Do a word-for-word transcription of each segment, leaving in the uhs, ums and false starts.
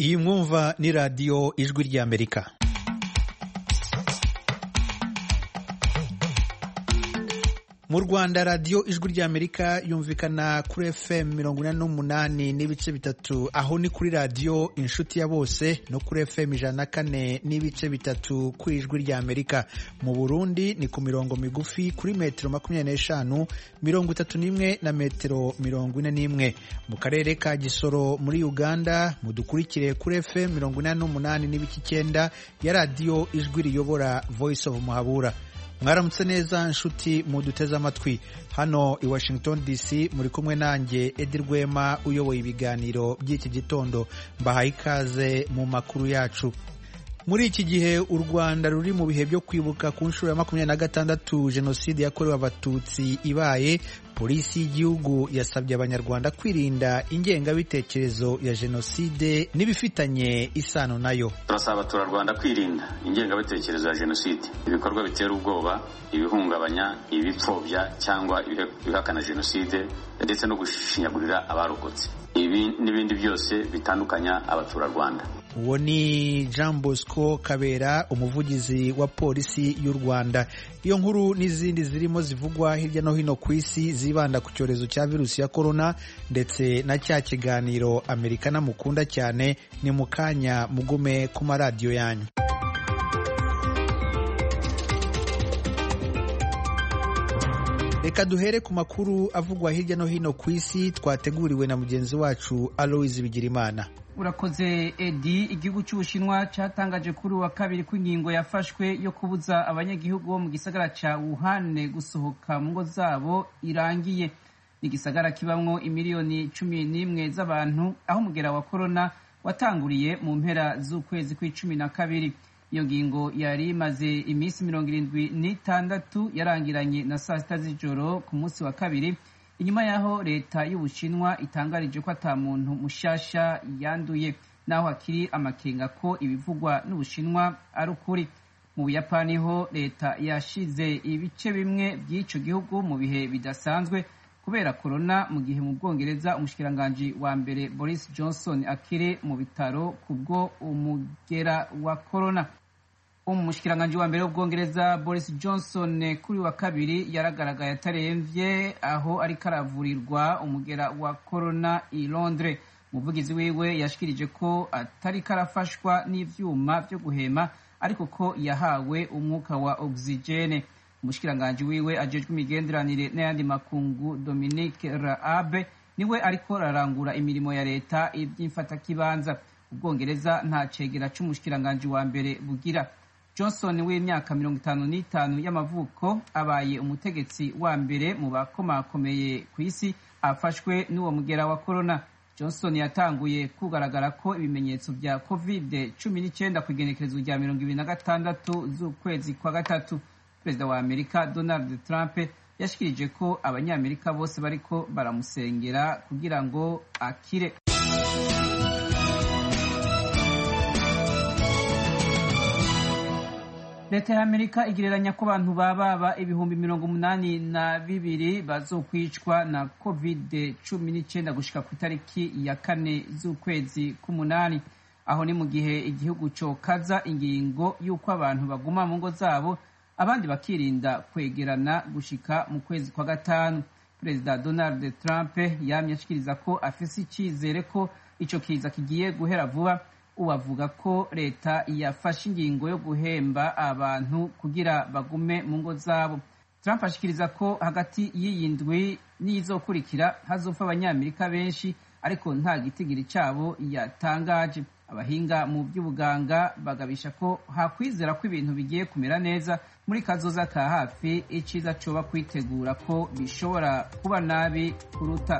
Iyi mwumva ni radiyo ijwi ry'Amerika. Mu Rwanda radiyo ijwi ry'Amerika yumvikana kuri F M mirongo inani n'umunani n'ibice bitatu, aho ni kuri radiyo inshuti ya bose, no kuri F M ijana na kane n'ibice bitatu ku ijwi ry'Amerika. Mu Burundi ni ku mirongo migufi kuri metero makumyabiri n'eshanu, mirongo itatu n'imwe na metero mirongo ine n'imwe. Mu karere ka Gisoro muri Uganda mudukurikire kuri F M mirongo inani n'umunani n'ibice icyenda ya radiyo ijwi riyobora Voice of Muhabura. Mwaramutse neza nshuti muduteze amatwi. Hano i Washington D C muri kumwe nanjye Edi Rwema uyoboye ibiganiro by'iki gitondo. Mbahaye ikaze mu makuru yacu. Muri iki gihe u Rwanda ruri mu bihe byo kwibuka ku nshuro ya makumyabiri na gatandatu jenoside yakorewe abatutsi ibaye, polisi y'igihugu yasabye abanyarwanda kwirinda ingengabitekerezo ya jenoside n'ibifitanye isano nayo. Turasaba abaturarwanda kwirinda ingengabitekerezo ya jenoside, ibikorwa bitera ubwoba, ibihungabanya, ibipfobya cyangwa ibihakana jenoside ndetse no gushinyagurira abarokotse. Ibi n'ibindi byose bitandukanya abaturarwanda. Uwo ni Jean Bosco Kabera, umuvugizi wa polisi y'u Rwanda. Iyo nkuru n'izindi zirimo zivugwa hirya no hino ku isi zibanda ku cyorezo cya virusi ya corona ndetse na cya kiganiro Amerikana mukunda cyane, ni mukanya mugume ku maradiyo yanyu. Reka duhere ku makuru avugwa hirya no hino ku isi twateguriwe na mugenzi wacu Aloise Bigirimana. Urakoze Edi. Igihugu cy'Ubushinwa cyatangaje kuri wa kabiri ko ingingo yafashwe yo kubuza abanyagihugu bo mu gisagara ca Wuhan gusohoka mu ngo zabo irangiye. Ni gisagara kibamwo imiliyoni cumi n'imwe z'abantu, aho umugera wa corona watanguriye mu mpera z'ukwezi kw'icumi na kabiri. Iyo ngingo yari imaze iminsi mirongo irindwi n'itandatu yarangiranye na saa sita z'ijoro ku munsi wa kabiri, inyuma yaho leta y'Ubushinwa itangarije ko ata muntu mushasha yanduye, naho hakiri amakenga ko ibivugwa n'Ubushinwa ari ukuri. Mu Buyapani ho leta yashize ibice bimwe by'ico gihugu mu bihe bidasanzwe kubera corona, mu gihe mu Bwongereza umushikiranganji wa mbere Boris Johnson akiri mu bitaro kubwo umugera wa corona. Umushikiranganji wa mbere w'Ubwongereza Boris Johnson kuri wa kabiri yaragaragaye ataremvye aho ari karavurirwa umugera wa corona i Londres. Umuvugizi wiwe yashikirije ko atari karafashwa n'ivyuma byo guhema, ariko ko yahawe umwuka wa oxygene. Umushikiranganji wiwe ajejwe imigenderanire n'ayandi makungu Dominique Raab niwe ariko rarangura imirimo ya leta iby'imfatakibanza. Ubwongereza nta cegera c'umushikiranganji wa mbere bugira. Johnson w'imyaka mirongo itanu n'itanu y'amavuko abaye umutegetsi wa mbere mu bakomakomeye ku isi afashwe n'uwo mugera wa corona. Johnson yatanguye kugaragara ko ibimenyetso bya covid cumi n'icyenda ku igenekerezo rya mirongo ibiri na gatandatu z'ukwezi kwa gatatu. Perezida wa Amerika Donald Trump yashikirije ko abanyamerika bose bariko baramusengera kugira ngo akire. Leta ya Amerika igereranya ko abantu bababa ibihumbi mirongo umunani na bibiri bazokwicwa na covid cumi n'icyenda gushika ku itariki ya kane z'ukwezi k'umunani. Aho ni mu gihe igihugu cokaza ingingo y'uko abantu baguma mu ngo zabo, abandi bakirinda kwegerana gushika mu kwezi kwa gatanu. Perezida Donald Trump yamye ashikiriza ko afise icizere ko ico kiza kigiye guhera vuba. Ubavuga ko leta yafashe ingingo yo guhemba abantu kugira bagume mu ngo zabo. Trump ashikiriza ko hagati y'iyindwi n'izokurikira hazopfa abanyamerika benshi, ariko nta gitigiri cabo yatangaje. Abahinga mu by'ubuganga bagabisha ko hakwizera ko ibintu bigiye kumera neza muri kazoza ka hafi, iciza coba kwitegura ko bishobora kuba nabi kuruta.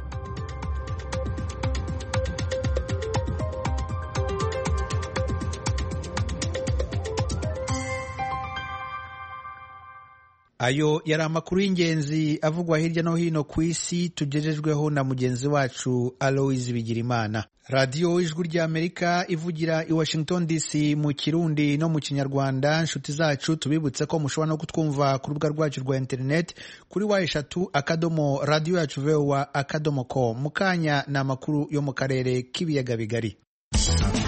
Ayo yari amakuru y'ingenzi avugwa hirya no hino ku isi tugejejweho na mugenzi wacu Aloise Bigirimana. Radiyo ijwi ry'Amerika ivugira i Washington D C mu Kirundi no mu Kinyarwanda. Nshuti zacu tubibutse ko mushobora no kutwumva ku rubuga rwacu rwa internet kuri wa eshatu akadomo radio yacu voa akadomo com. Mukanya na makuru yo mu karere k'ibiyaga bigari.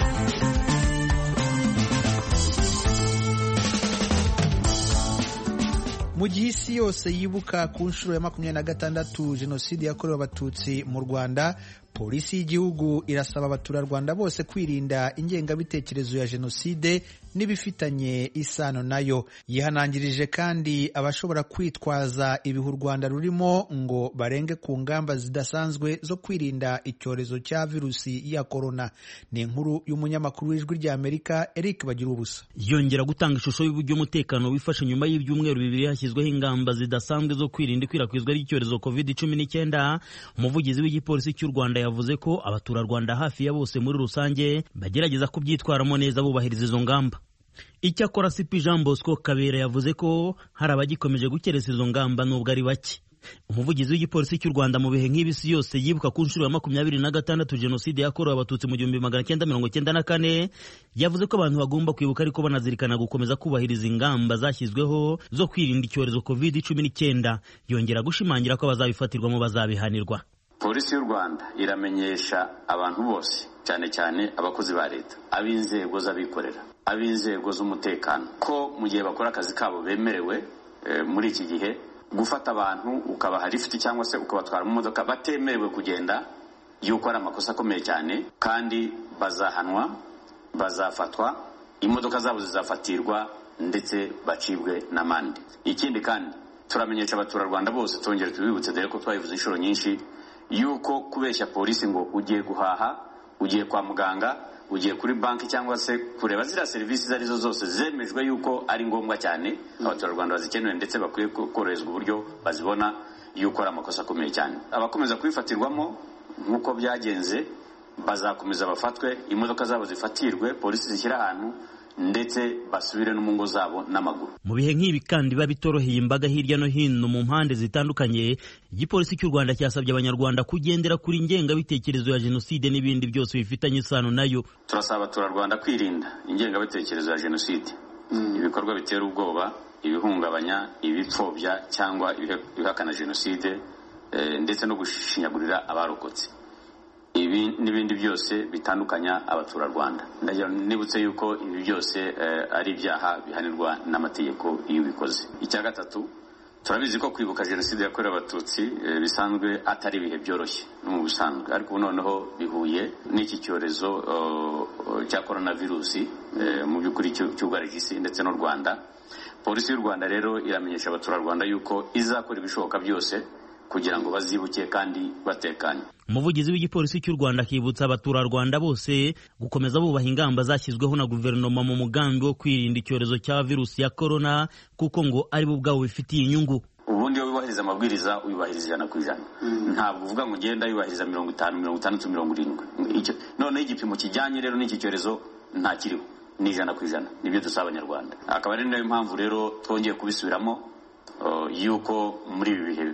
mu gihe isi yose yibuka ku nshuro ya makumyabiri na gatandatu jenoside yakorewe abatutsi mu Rwanda, polisi y'igihugu irasaba abaturarwanda bose kwirinda ingengabitekerezo ya jenoside n'ibifitanye isano nayo. Yihanangirije kandi abashobora kwitwaza ibihe u Rwanda rurimo ngo barenge ku ngamba zidasanzwe zo kwirinda icyorezo cya virusi ya korona. Ni inkuru y'umunyamakuru w'Ijwi ry'Amerika Eric Bagirubusa. Yongera gutanga ishusho y'uburyo umutekano wifashe nyuma y'ibyumweru bibiri hashyizweho ingamba zidasanzwe zo kwirinda ikwirakwizwa ry'icyorezo covid cumi n'icyenda. Umuvugizi w'igipolisi cy'u Rwanda yavuze ko abaturarwanda hafi ya bose muri rusange bagerageza kubyitwaramo neza bubahiriza izo ngamba. Icyakora C P Jean Bosco Kabera yavuze ko hari abagikomeje gukereza izo ngamba nubwo ari bake. Umuvugizi w'igipolisi cy'u Rwanda mu bihe nk'ibisi yose yibuka ku nshuro ya makumyabiri na gatandatu jenoside yakorewe abatutsi mu gihumbi magana cyenda mirongo cyenda na kane yavuze ko abantu bagomba kwibuka ariko banazirikana gukomeza kubahiriza ingamba zashyizweho zo kwirinda icyorezo covid cumi n'icyenda. Yongera gushimangira ko bazabifatirwamo bazabihanirwa. Polisi y'u Rwanda iramenyesha abantu bose, cyane cyane abakozi ba leta, ab'inzego z'abikorera, ab'inzego z'umutekano, ko mu gihe bakora akazi kabo bemerewe e, muri iki gihe gufata abantu ukabaha lift cyangwa se ukabatwara mu modoka batemerewe kugenda, yuko ari amakosa akomeye cyane kandi bazahanwa, bazafatwa, imodoka zabo zizafatirwa ndetse bacibwe n'amande. Ikindi kandi turamenyesha abaturarwanda bose, tongere tubibutse dore ko twabivuze inshuro nyinshi, yuko kubeshya polisi ngo ugiye guhaha, ugiye kwa muganga, ugiye kuri banki cyangwa se kureba ziriya serivisi zarizo zose zemejwe yuko ari ngombwa cyane abaturarwanda bazikeneye ndetse bakwiye koroherezwa uburyo bazibona, yuko ari amakosa akomeye cyane. Abakomeza kubifatirwamo nk'uko byagenze bazakomeza bafatwe, imodoka zabo zifatirwe, polisi zishyira ahantu ndetse basubire no mu ngo zabo n'amaguru. Mu bihe nk'ibi kandi biba bitoroheye imbaga hirya no hino mu mpande zitandukanye, igipolisi cy'u Rwanda cyasabye abanyarwanda kugendera kuri ingengabitekerezo ya jenoside n'ibindi byose bifitanye isano nayo. Turasaba abaturarwanda kwirinda ingengabitekerezo ya jenoside, mm. ibikorwa bitera ubwoba, ibihungabanya, ibipfobya cyangwa ibihakana jenoside e, ndetse no gushinyagurira abarokotse. Ibi n'ibindi byose bitandukanya abaturarwanda. Ndagira nibutse yuko ibi byose eh, ari ibyaha bihanirwa n'amategeko iyo bikoze. Icya gatatu, turabizi ko kwibuka jenoside yakorewe abatutsi eh, bisanzwe atari ibihe byoroshye no mu bisanzwe, ariko noneho bihuye n'iki cyorezo uh, cya coronavirus eh, mu by'ukuri cyugarije isi ndetse no Rwanda. Polisi y'u Rwanda rero iramenyesha abaturarwanda yuko izakora ibishoboka byose kugira ngo bazibuke kandi batekanye. Umuvugizi w'igipolisi cy'u Rwanda akibutsa abaturarwanda bose gukomeza bubaha ingamba zashyizweho na guverinoma mu mugambi wo kwirinda icyorezo cya virusi ya korona, kuko ngo ari bo ubwabo bifitiye inyungu. Ubundi iyo wubahiriza amabwiriza uyubahiriza ijana ku ijana, ntabwo uvuga ngo ugenda yubahiriza mirongo itanu mirongo itandatu mirongo irindwi. None igipimo kijyanye rero n'iki cyorezo nta kiriho, ni ijana ku ijana. Nibyo dusaba abanyarwanda. Akaba ari nayo mpamvu rero twongeye kubisubiramo uh, yuko muri ibi bihe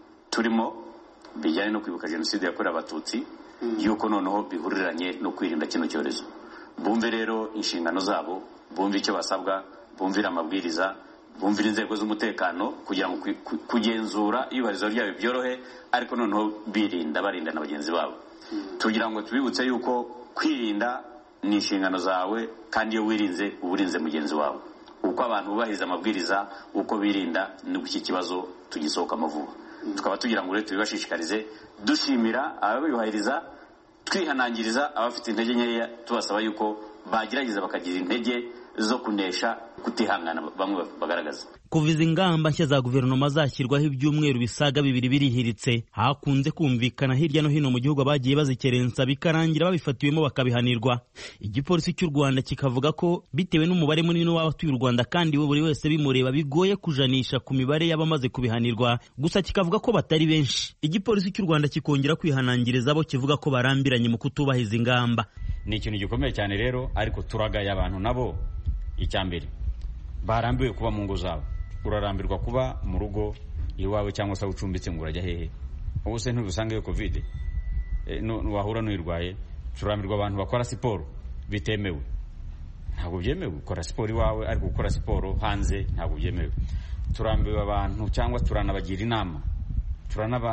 turimo bijyanye no kwibuka jenoside yakorewe abatutsi, mm. yuko noneho bihuriranye no kwirinda kino cyorezo. Bumve rero inshingano zabo, bumve icyo basabwa, bumvira amabwiriza, bumvira inzego z'umutekano kugira ngo kugenzura iyubahirizo ryabo byorohe, ariko noneho birinda barinda na bagenzi babo. Mm. Tugira ngo tubibutse yuko kwirinda ni inshingano zawe, kandi iyo wirinze uburinze mugenzi wawe. Uko abantu bubahiriza amabwiriza, uko birinda, ni iki kibazo tugisohokamo vuba. Tukaba tugira ngo rero tubibashishikarize, dushimira ababiyubahiriza, twihanangiriza abafite intege nkeya, tubasaba yuko bagerageza bakagira intege zo kunesha kutihangana bamwe bagaragaza. Kuva izi ngamba nshya za guverinoma zashyirwaho ibyumweru bisaga bibiri birihiritse, hakunze kumvikana hirya no hino mu gihugu abagiye bazikerensa bikarangira babifatiwemo bakabihanirwa. Igipolisi cy'u Rwanda kikavuga ko bitewe n'umubare munini w'abatuye u Rwanda kandi we buri wese bimureba bigoye kujanisha ku mibare y'abamaze kubihanirwa, gusa kikavuga ko batari benshi. Igipolisi cy'u Rwanda kikongera kwihanangiriza abo kivuga ko barambiranye mu kutubahiza ingamba. Ni ikintu gikomeye cyane rero, ariko turagaya abantu nabo. Icyambere, barambiwe kuba mu ngo zabo. Urarambirwa kuba mu rugo iwawe cyangwa se ucumbitse ngo urajya hehe? Ubuse ntubisange yo covid e, no wahura n'uyirwaye. Turambirwa abantu bakora siporo bitemewe, ntabwo byemewe gukora siporo iwawe, ariko gukora siporo hanze ntabwo byemewe. Turambiwe abantu cyangwa turanabagira inama, turanaba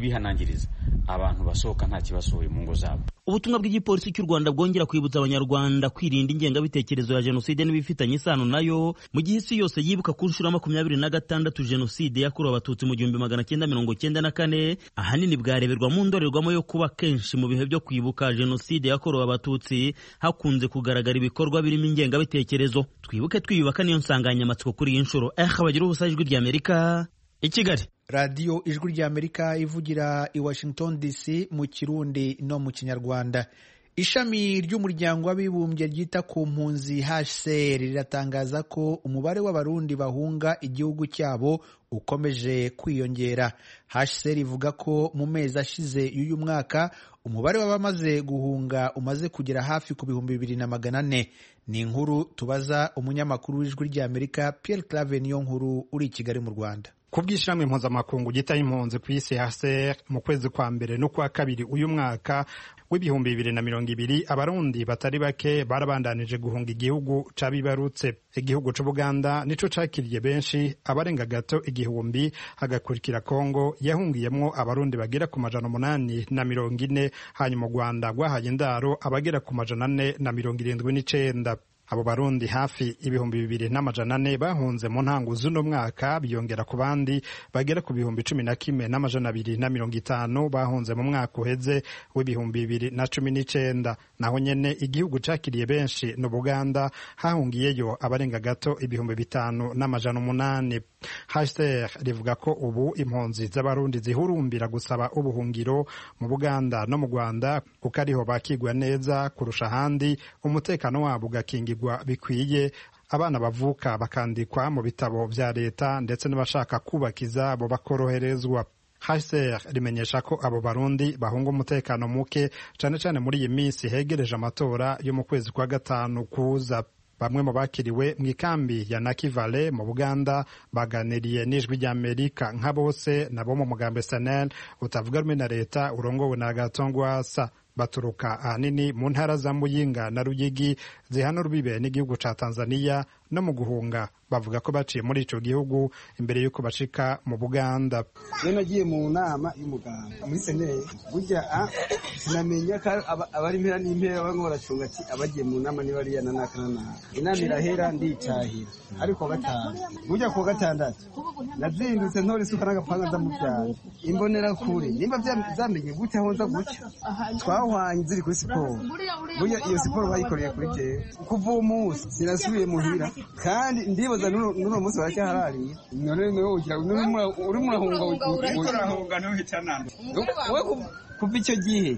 bihanangiriza abantu basohoka nta kibasohoye mu ngo zabo. Ubutumwa bw'igipolisi cy'u Rwanda bwongera kwibutsa abanyarwanda kwirinda ingengabitekerezo ya jenoside n'ibifitanye isano nayo mu gihe isi yose yibuka ku nshuro makumyabiri na gatandatu jenoside yakorewe abatutsi mu gihumbi magana cyenda mirongo cyenda na kane, ahanini bwareberwa mu ndorerwamo yo kuba kenshi mu bihe byo kwibuka jenoside yakorewe abatutsi hakunze kugaragara ibikorwa birimo ingengabitekerezo. Twibuke twiyubaka niyo nsanganyamatsiko kuri iyi nshuro. Eh bagira ubusa ijwi ry'Amerika i Kigali. radiyo ijwi ry'Amerika ivugira i Washington D C mu Kirundi no mu Kinyarwanda. Ishami ry'umuryango w'abibumbye ryita ku mpunzi H C R riratangaza ko umubare w'abarundi bahunga igihugu cyabo ukomeje kwiyongera. H C R ivuga ko mu mezi ashize y'uyu mwaka umubare w'abamaze guhunga umaze kugera hafi ku bihumbi bibiri na magana ane. Ni inkuru tubaza umunyamakuru w'ijwi ry'Amerika Pierre Claver Niyonkuru uri i Kigali mu Rwanda. Kubw'ishyirahamwe mpuzamakungu gita impunzi ku isi H C R mu kwezi kwa mbere no kwa kabiri uyu mwaka w'ibihumbi bibiri na mirongo ibiri abarundi batari bake barabandanije guhunga igihugu cabibarutse. Igihugu c'Ubuganda nico cakiriye benshi, abarenga gato igihumbi, hagakurikira Kongo yahungiyemwo abarundi bagera ku majana umunani na mirongo ine, hanyuma u Rwanda rwahaye indaro abagera ku majana ane na mirongo irindwi n'icenda. Abo barundi hafi ibihumbi bibiri n'amajana ane bahunze mu ntango z'uno mwaka, biyongera ku bandi bagera ku bihumbi cumi na kimwe n'amajana abiri na mirongo itanu bahunze mu mwaka uheze w'ibihumbi bibiri na cumi n'icenda. Naho nyene igihugu cakiriye benshi no Buganda, hahungiyeyo abarenga gato ibihumbi bitanu n'amajana umunani. H C R rivuga ko ubu impunzi z'abarundi zihurumbira gusaba ubuhungiro mu Buganda no mu Rwanda kuko ariho bakigwa neza kurusha ahandi, umutekano wabo ugakingirwa bikwiye, abana bavuka bakandikwa mu bitabo vya leta, ndetse n'abashaka kubaka izabo bakoroherezwa. H C R rimenyesha ko abo barundi bahunga umutekano muke cane cane muri iyi minsi hegereje amatora yo mu kwezi kwa gatanu kuza. Bamwe mu bakiriwe mu ikambi ya Nakivale mu Buganda baganiriye n'ijwi ry'Amerika nka bose nabo mu mugambi S N L utavuga rumwe na leta urongowe na Gatongwasa. Baturuka ahanini mu ntara za Muyinga na Ruyigi zihana urubibe n'igihugu ca Tanzania, no mu guhunga bavuga ko baciye muri ico gihugu imbere yuko bashika mu Buganda. Rero nagiye mu nama y'umuganda muri senere, burya sinamenya ko abari impera n'impera bamwe baracunga ati abagiye mu nama ni bariya na naka na naka. Inama irahera ndicahira, ariko gatanu burya ku gatandatu nazindutse ntore suka n'agapanga ndamubyana imbonera kure nimba byamenye gute aho nza guca twahwanye ziri kuri siporo. Burya iyo siporo bayikoreye kuri jewe kuva umunsi sinasubiye muhira, kandi ndibaza n'uno munsi baracyaharariye. None niwe ugira uri murahunga urahunga ntuhicanana wewe kuva icyo gihe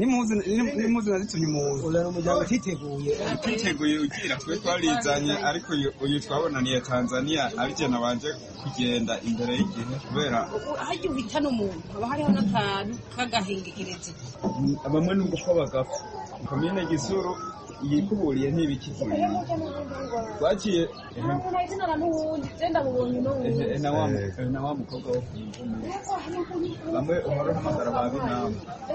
nimuzi nazitumye umuntu urara umuryango utiteguye utiteguye ugira twe twarizanye, ariko uyu twabonaniye Tanzania arije nabanje kugenda imbere y'igihe kubera hajya uhitana umuntu haba hariho n'akantu k'agahengekerezi. Bamwe n'ubwo ko bagapfa komine Gisuru yikuburiye ntibikivuriye baciye na wa mukobwa wo bamwe umuhamagara babinama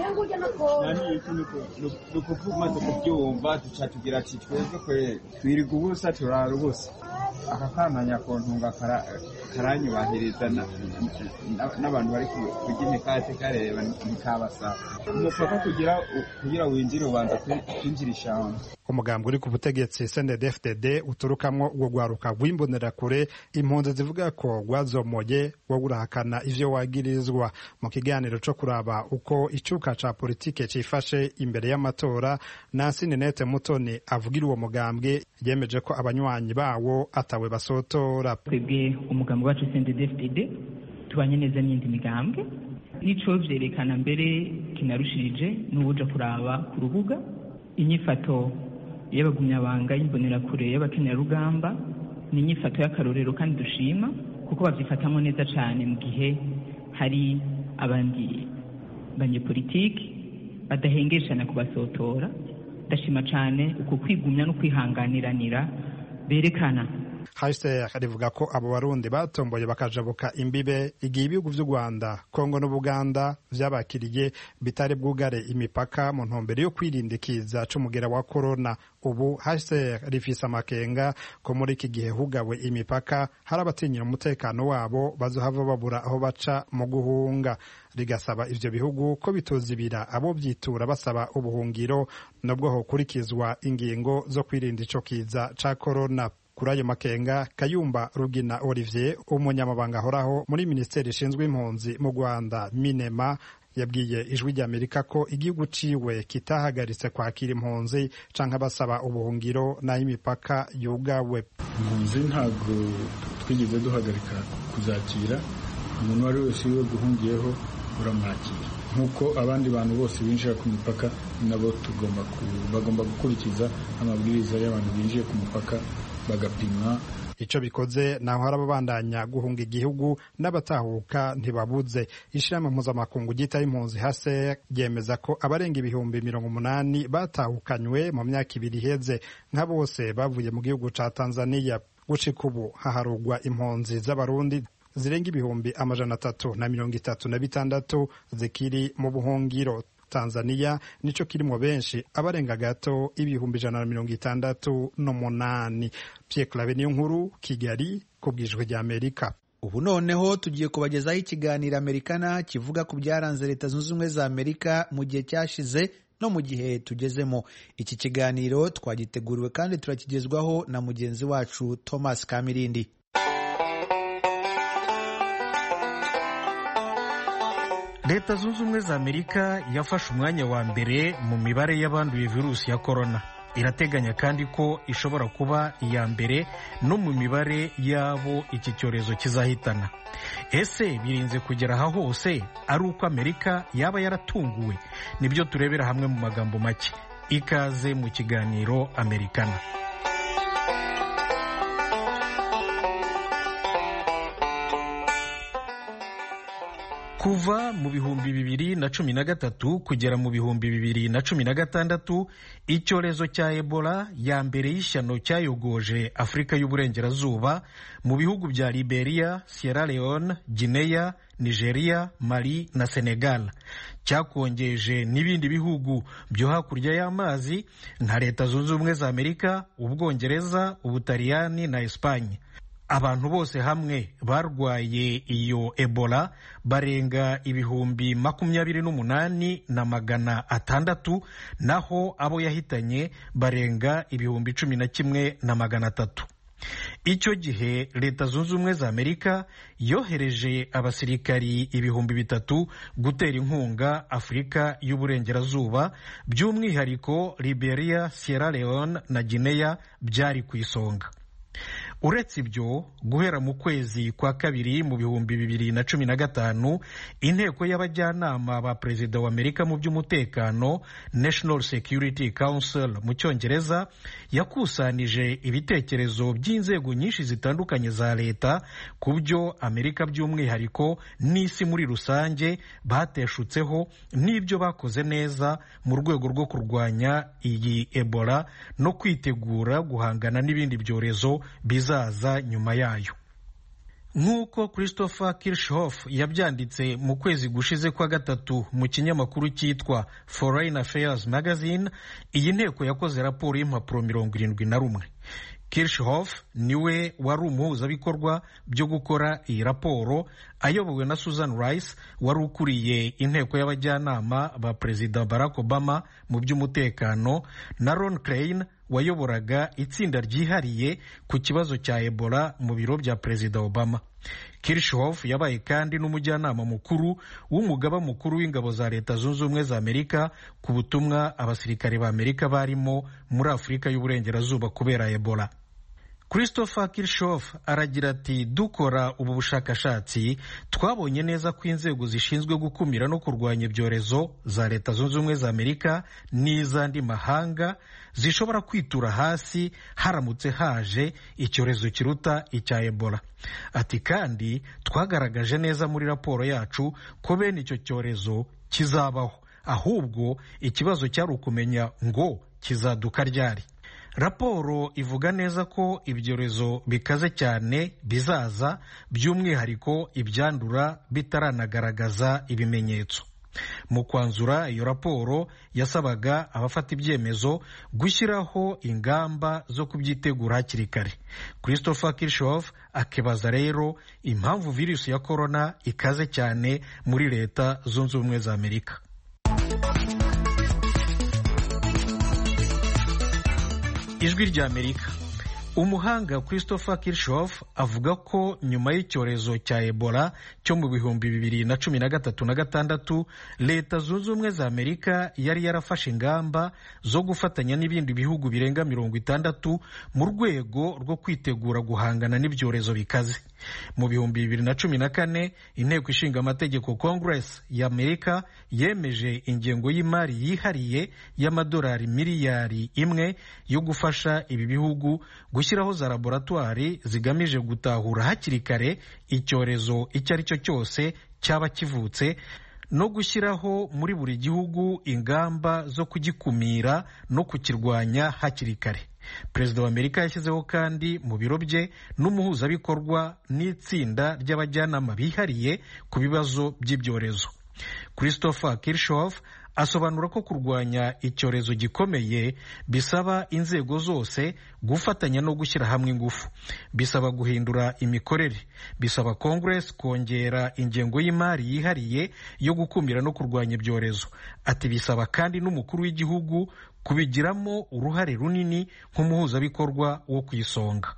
nukuvumaze kubyumva duca tugira ati twebwe kwe twiriga ubusa turara ubusa. Aka kamanya kontunga karanyubahiriza n'abantu bari kurya imikate kareba ntikabasaba umupaka kugira kugira winjire ubanza kwinjira ishamba. Umugambi uri ku butegetsi C N D D F D D uturukamwo urwo rwaruka rw'imbonerakure, impunzi zivuga ko rwazomoye wo urahakana ivyo wagirizwa. Mu kiganiro co kuraba uko icuka ca politike cifashe imbere y'amatora, Nancy Ninette Mutoni avugira uwo mugambwe yemeje ko abanywanyi bawo atawe basotora. Twebwe umugambi wacu C N D D F D D tubanye neza n'indi migambwe, nico vyerekana mbere kinarushirije n'ubuja kuraba ku rubuga inyifato y'abagumyabanga y'imbonerakure y'abakenera rugamba. Ni inyifato y'akarorero kandi dushima kuko bavyifatamo neza cane mu gihe hari abandi banyepolitiki badahengeshana kubasotora. Ndashima cane uko kwigumya no kwihanganiranira berekana. H C R rivuga ko abo barundi batomboye bakajabuka imbibe igihe ibihugu vy'u Rwanda, Kongo n'Ubuganda vyabakiriye bitari bwugare imipaka mu ntumbero yo kwirinda ikiza c'umugera wa corona. Ubu H C R rifise amakenga ko muri iki gihe hugawe imipaka hari abatinyira umutekano wabo bazohava babura aho baca mu guhunga. Rigasaba ivyo bihugu ko bitozibira abo vyitura basaba ubuhungiro nubwo hokurikizwa ingingo zo kwirinda ico kiza ca corona. Kuri ayo makenga, Kayumba Rugina Olivier, umunyamabanga ahoraho muri Minisiteri ishinzwe impunzi mu Rwanda Minema, yabwiye Ijwi ry'Amerika ko igihugu ciwe kitahagaritse kwakira impunzi canke abasaba ubuhungiro naho imipaka yugawe. Impunzi ntabwo twigeze duhagarika kuzakira. Umuntu wari wese wiwe guhungiyeho uramwakira nk'uko abandi bantu bose binjira ku mupaka, nabo tugomba bagomba gukurikiza amabwiriza y'abantu binjiye ku mupaka bagapimwa. Ico bikoze naho hari ababandanya guhunga igihugu n'abatahuka ntibabuze. Ishirahamwe mpuzamakungu ryitaye impunzi H C R ryemeza ko abarenga ibihumbi mirongo umunani batahukanywe mu myaka ibiri iheze, nka bose bavuye mu gihugu ca Tanzania. Gushika ubu haharugwa impunzi z'abarundi zirenga ibihumbi amajana atatu na mirongo itatu na bitandatu zikiri mu buhungiro. Tanzania nico kirimo benshi, abarenga gato ibihumbi ijana na mirongo itandatu n'umunani. Pierre Claver niyo nkuru, Kigali, kubw'Ijwi ry'Amerika. Ubu noneho tugiye kubagezaho ikiganiro Amerikana kivuga ku byaranze Leta Zunze Ubumwe za Amerika mu gihe cyashize no mu gihe tugezemo. Iki kiganiro twagiteguriwe kandi turakigezwaho na mugenzi wacu Thomas Kamirindi. Leta Zunze Ubumwe za Amerika yafashe umwanya wa mbere mu mibare y'abanduye virusi ya corona. Irateganya kandi ko ishobora kuba iya mbere no mu mibare y'abo iki cyorezo kizahitana. Ese birinze kugera aha hose ari uko Amerika yaba yaratunguwe? Nibyo turebera hamwe mu magambo make. Ikaze mu kiganiro Amerikana. Kuva mu bihumbi bibiri na cumi na gatatu kugera mu bihumbi bibiri na cumi na gatandatu, icyorezo cya Ebola ya mbere y'ishyano cyayogoje Afurika y'Uburengerazuba mu bihugu bya Liberia, Sierra Leone, Guinea, Nigeria, Mali na Senegal. Cyakongeje n'ibindi bihugu byo hakurya y'amazi nka Leta Zunze Ubumwe za Amerika, Ubwongereza, Ubutaliyani na Espanye. Abantu bose hamwe barwaye iyo Ebola barenga ibihumbi makumyabiri n'umunani na magana atandatu, naho abo yahitanye barenga ibihumbi cumi na kimwe na magana atatu. Icyo gihe Leta Zunze Ubumwe za Amerika yohereje abasirikari ibihumbi bitatu gutera inkunga Afurika y'Uburengerazuba, by'umwihariko Liberia, Sierra Leone na Guinea byari ku isonga. Uretse ibyo, guhera mu kwezi kwa kabiri mu bihumbi bibiri na cumi na gatanu, inteko y'abajyanama ba perezida wa Amerika mu by'umutekano, National Security Council mu cyongereza, yakusanije ibitekerezo by'inzego nyinshi zitandukanye za leta ku byo Amerika by'umwihariko n'isi muri rusange bateshutseho n'ibyo bakoze neza mu rwego rwo kurwanya iyi Ebola no kwitegura guhangana n'ibindi byorezo biza zaza nyuma yayo. Nk'uko Christopher Kirchhoff yabyanditse mu kwezi gushize kwa gatatu mu kinyamakuru cyitwa Foreign Affairs Magazine, iyi nteko yakoze raporo y'impapuro mirongo irindwi na rumwe. Kirchhoff niwe wari umuhuzabikorwa byo gukora iyi raporo, ayobowe na Susan Rice wari ukuriye inteko y'abajyanama ba Perezida Barack Obama mu by'umutekano, na Ron Klain wayoboraga itsinda ryihariye ku kibazo cya Ebola mu biro bya Perezida Obama. Kirchhoff yabaye kandi n'umujyanama mukuru w'umugaba mukuru w'ingabo za Leta Zunze Ubumwe za Amerika ku butumwa abasirikare ba Amerika barimo muri Afurika y'Uburengerazuba kubera Ebola. Christopher Kirchhoff aragira ati, dukora ubu bushakashatsi twabonye neza ko inzego zishinzwe gukumira no kurwanya ibyorezo za Leta Zunze Ubumwe za Amerika n'izandi mahanga zishobora kwitura hasi haramutse haje icyorezo kiruta icya Ebola. Ati kandi twagaragaje neza muri raporo yacu ko bene icyo cyorezo kizabaho, ahubwo ikibazo cyari ukumenya ngo kizaduka ryari. raporo ivuga neza ko ibyorezo bikaze cyane bizaza, by'umwihariko ibyandura bitaranagaragaza ibimenyetso. Mu kwanzura iyo raporo yasabaga abafata ibyemezo gushyiraho ingamba zo kubyitegura hakiri kare. Christopher Kirchhoff akibaza rero impamvu virusi ya korona ikaze cyane muri Leta Zunze Ubumwe za Amerika. Ijwi rya Amerika. Umuhanga Christopher Kirchhoff avuga ko nyuma y'icyorezo cya Ebola cyo mu bihumbi bibiri na cumi na gatatu na gatandatu, Leta Zunze Ubumwe za Amerika yari yarafashe ingamba zo gufatanya n'ibindi bihugu birenga mirongo itandatu mu rwego rwo kwitegura guhangana n'ibyorezo bikaze. Mu bihumbi bibiri na cumi na kane, inteko ishinga amategeko Congress ya Amerika yemeje ingengo y'imari yihariye y'amadolari miliyari imwe yo gufasha ibi bihugu gushyiraho za laboratwari zigamije gutahura hakiri kare icyorezo icyo ari cyo cyose cyaba kivutse, no gushyiraho muri buri gihugu ingamba zo kugikumira no kukirwanya hakiri kare. Perezida wa Amerika yashyizeho kandi mu biro bye n'umuhuzabikorwa n'itsinda ry'abajyanama bihariye ku bibazo by'ibyorezo. Christopher Kirchhoff asobanura ko kurwanya icyorezo gikomeye bisaba inzego zose gufatanya no gushyira hamwe ingufu. Bisaba guhindura imikorere, bisaba Congress kongera ingengo y'imari yihariye yo gukumira no kurwanya ibyorezo. Ati bisaba kandi n'umukuru w'igihugu kubigiramo uruhare runini nk'umuhuzabikorwa wo ku isonga.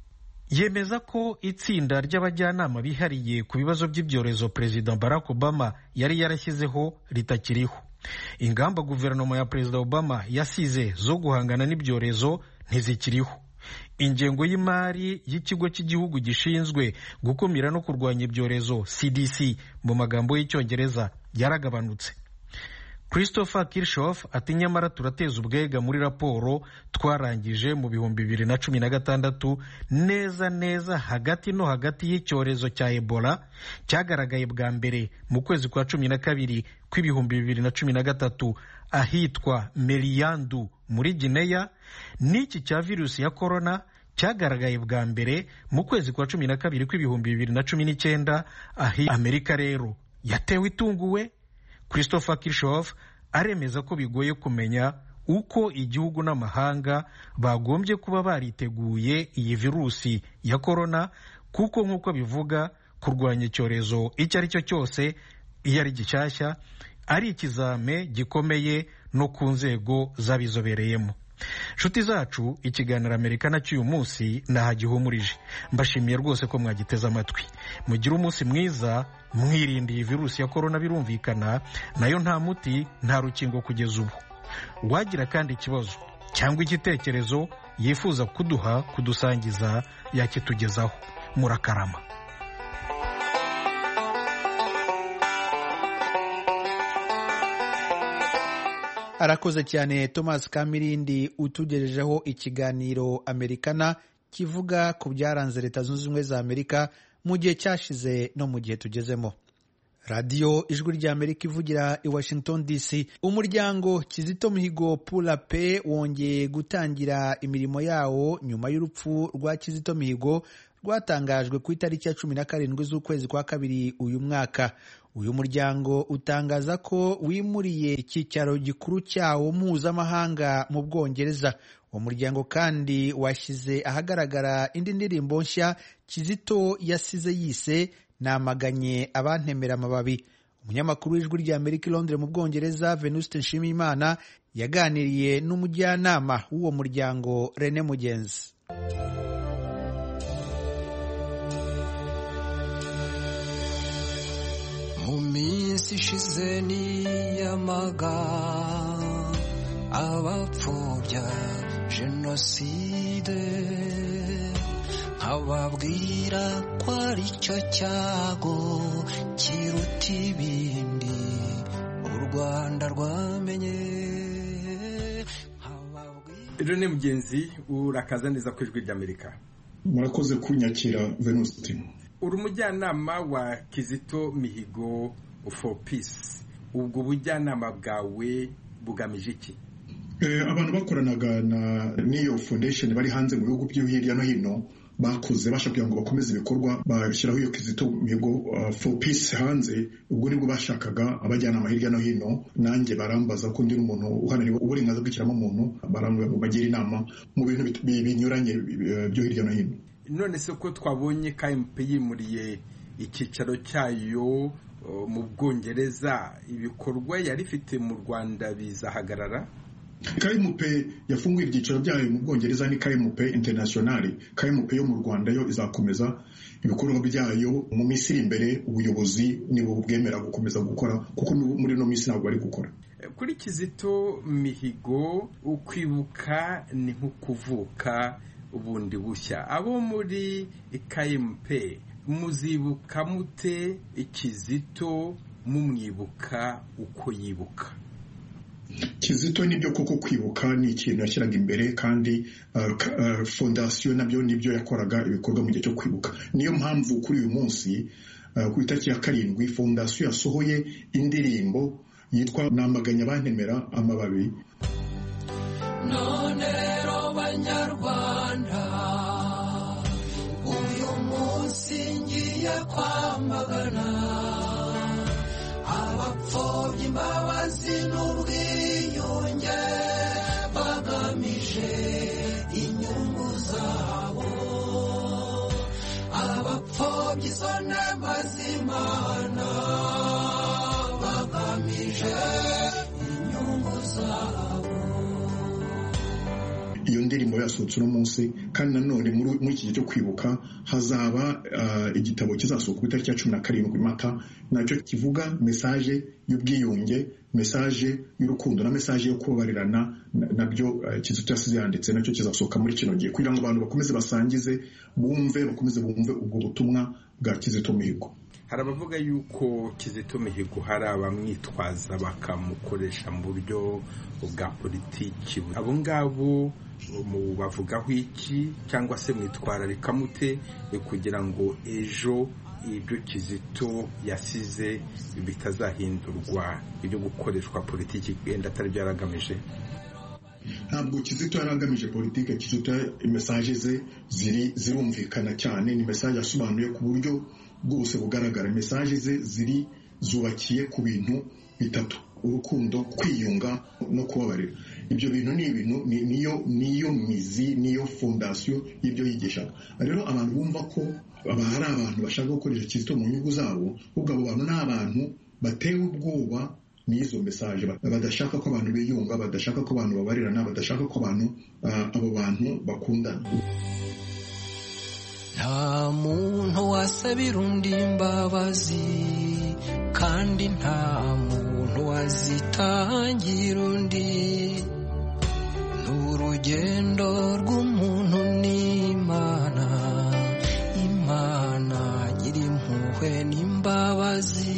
Yemeza ko itsinda ry'abajyanama bihariye ku bibazo by'ibyorezo Perezida Barack Obama yari yarashyizeho ritakiriho. Ingamba guverinoma ya Perezida Obama yasize zo guhangana n'ibyorezo ntizikiriho. Ingengo y'imari y'ikigo cy'igihugu gishinzwe gukumira no kurwanya ibyorezo C D C mu magambo y'icyongereza yaragabanutse. Christopher Kirchhoff ati nyamara turateza ubwega muri raporo twarangije mu bihumbi bibiri na cumi na gatandatu neza neza hagati no hagati y'icyorezo cya Ebola cyagaragaye bwa mbere mu kwezi kwa cumi na kabiri kw'ibihumbi bibiri na cumi na gatatu ahitwa Meliandu muri Guinea, n'iki cya virusi ya korona cyagaragaye bwa mbere mu kwezi kwa cumi na kabiri kw'ibihumbi bibiri na cumi n'icyenda ahi Amerika rero yatewe itunguwe. Christopher Kirchhoff aremeza ko bigoye kumenya uko igihugu n'amahanga bagombye kuba bariteguye iyi virusi ya korona, kuko nk'uko bivuga kurwanya icyorezo icyo ari cyo cyose iyo ari gishyashya ari ikizame gikomeye no ku nzego z'abizobereyemo. Nshuti zacu, ikiganiro Amerika na cy'uyu munsi nahagihumurije. Mbashimiye rwose ko mwagiteze amatwi. Mugire umunsi mwiza, mwirinde iyi virusi ya korona. Birumvikana nayo nta muti nta rukingo kugeza ubu. Wagira kandi ikibazo cyangwa igitekerezo yifuza kuduha kudusangiza yakitugezaho. Murakarama. Arakoze cyane Thomas Kamirindi utugejejeho ikiganiro Amerikana kivuga ku byaranze Leta Zunze Ubumwe za Amerika mu gihe cyashize no mu gihe tugezemo. Radio Ijwi rya Amerika ivugira i Washington D C. Umuryango Kizito Mihigo pour la paix wongeye gutangira imirimo yawo nyuma y'urupfu rwa Kizito Mihigo rwatangajwe ku itariki ya cumi na karindwi z'ukwezi kwa kabiri uyu mwaka. Uyu muryango utangaza ko wimuriye icyicaro gikuru cyawo mpuzamahanga mu Bwongereza. Uwo muryango kandi washyize ahagaragara indi ndirimbo nshya Kizito yasize yise Namaganye abantemera amababi. Umunyamakuru w'Ijwi rya Amerika i Londres mu Bwongereza Venuste Nshimiyimana yaganiriye n'umujyanama w'uwo muryango Rene Mugenzi. Mu minsi ishize niyamaga abapfobya jenoside, nkababwira ko ari cyo cyago kiruta ibindi u Rwanda rwamenye. Rene Mugenzi, urakaza neza ku Ijwi rya Amerika. Murakoze kunyakira Venuste. Uri umujyanama wa Kizito Mihigo for Peace. Ubwo bujyanama bwawe bugamije iki? abantu bakoranaga n'iyo foundation bari hanze mu bihugu byo hirya no hino bakuze bashaka kugira ngo bakomeze ibikorwa bashyiraho iyo Kizito Mihigo for peace hanze. Ubwo nibwo bashakaga abajyanama hirya no hino, nanjye barambaza ko ndi umuntu uharanira uburenganzira bw'ikiremwamuntu, barambwira ngo bagire inama mu bintu binyuranye byo hirya no hino. None se ko twabonye K M P yimuriye icyicaro cyayo mu Bwongereza, ibikorwa yari ifite mu Rwanda bizahagarara? K M P yafunguye ibyicaro byayo mu Bwongereza ni K M P International. K M P yo mu Rwanda yo izakomeza ibikorwa byayo mu minsi iri imbere. Ubuyobozi nibo bwemera gukomeza gukora, kuko muri no minsi ntabwo bari gukora. Kuri Kizito Mihigo, ukwibuka ni nko kuvuka ubundi bushya. Abo muri K M P muzibuka mute Kizito, mumwibuka uko yibuka? Kizito nibyo koko kwibuka ni ikintu yashyiraga imbere, kandi uh, uh, fondasiyo nabyo nibyo yakoraga ibikorwa mu gihe cyo kwibuka. Niyo mpamvu kuri uyu munsi uh, ku itariki ya karindwi fondasiyo yasohoye indirimbo yitwa Namaganya Bantemera Amababi. None rero Banyarwanda, uyu munsi ngiye kwamagana abapfobya imbabazi n'ubwiyunge bagamije inyungu zabo, abapfobya izo nema z'Imana bagamije inyungu zabo. Iyo ndirimbo yasohotse uno munsi, kandi nanone muri iki gihe cyo kwibuka hazaba uh, igitabo kizasohoka ku itariki ya cumi na karindwi Mata, nacyo kivuga mesaje y'ubwiyunge, mesaje y'urukundo na mesaje yo kubabarirana. Nabyo uh, Kizito yasize yanditse, nacyo kizasohoka muri kino gihe kugira ngo abantu bakomeze basangize, bumve bakomeze bumve ubwo butumwa bwa Kizito Mihigo. Hari abavuga yuko Kizito Mihigo hari abamwitwaza bakamukoresha mu buryo bwa politiki. Abo ngabo mu bavugaho iki, cyangwa se mwitwararika mute kugira ngo ejo ibyo Kizito yasize bitazahindurwa ibyo gukoreshwa politiki wenda atari byaragamije? Ntabwo Kizito yaragamije politiki. Kizito mesaje ze ziri zirumvikana cyane, ni mesaje yasobanuye ku buryo bwose bugaragara. Mesaje ze ziri zubakiye ku bintu bitatu: urukundo, kwiyunga no kubabarira. Ibyo bintu ni ibintu niyo niyo mizi, niyo fondasiyo y'ibyo yigisha. Rero abantu bumva ko aba hari abantu bashaka gukoresha Kizito mu nyungu zabo, ubwo abo bantu ni abantu batewe ubwoba n'izo mesaje, badashaka ko abantu biyunga, badashaka ko abantu babarirana, badashaka ko abantu uh, abo bantu bakundana. Nta muntu wasabira undi imbabazi, kandi nta muntu wazitangira undi. N'urugendo rw'umuntu n'Imana, Imana nyir'impuhwe n'imbabazi.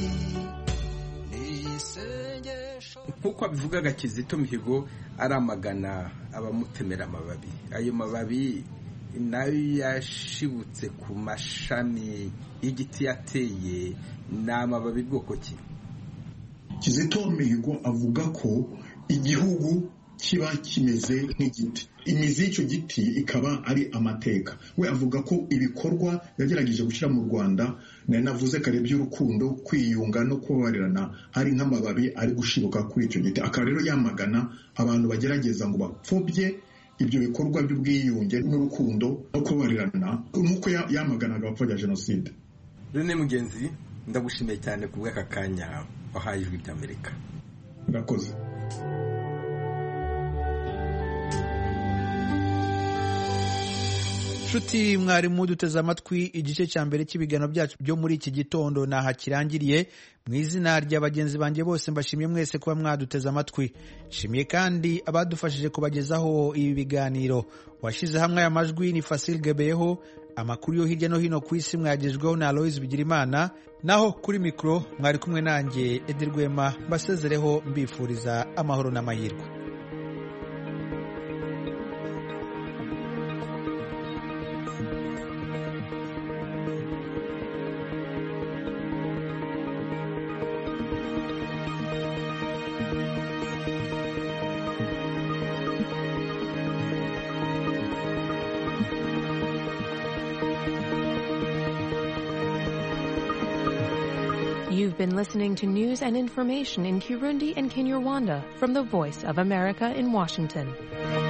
Nkuko abivugaga Kizito Mihigo aramagana abamutemera amababi. Ayo mababi nayo yashibutse ku mashami y'igiti yateye. Ni amababi bwoko ki? Kizito Mihigo avuga ko igihugu kiba kimeze nk'igiti, imizi y'icyo giti ikaba ari amateka. We avuga ko ibikorwa yagerageje gushyira mu Rwanda, nari navuze kare by'urukundo, kwiyunga no kubabarirana, hari nk'amababi ari gushibuka kuri icyo giti. Akaba rero yamagana abantu bagerageza ngo bapfobye ibyo bikorwa by'ubwiyunge n'urukundo no kubabarirana, nk'uko yamaganaga abapfobya jenoside. Rene Mugenzi, ndagushimiye cyane ku bw'aka kanya wahaye Ijwi ry'Amerika. Murakoze. Nshuti mwarimu duteze amatwi, igice cya mbere cy'ibiganiro byacu byo muri iki gitondo naha kirangiriye. Mu izina rya bagenzi banjye bose mbashimiye mwese kuba mwaduteze amatwi. Nshimiye kandi abadufashije kubagezaho ibi biganiro. Washyize hamwe aya majwi ni Fasil Gebeyeho. Amakuru yo hirya no hino ku isi mwagejweho na Aloys Bigirimana. Naho kuri mikro mwari kumwe nanjye Edi Rwema, mbasezereho mbifuriza amahoro n'amahirwe. You've been listening to news and information in Kirundi and Kinyarwanda from the Voice of America in Washington.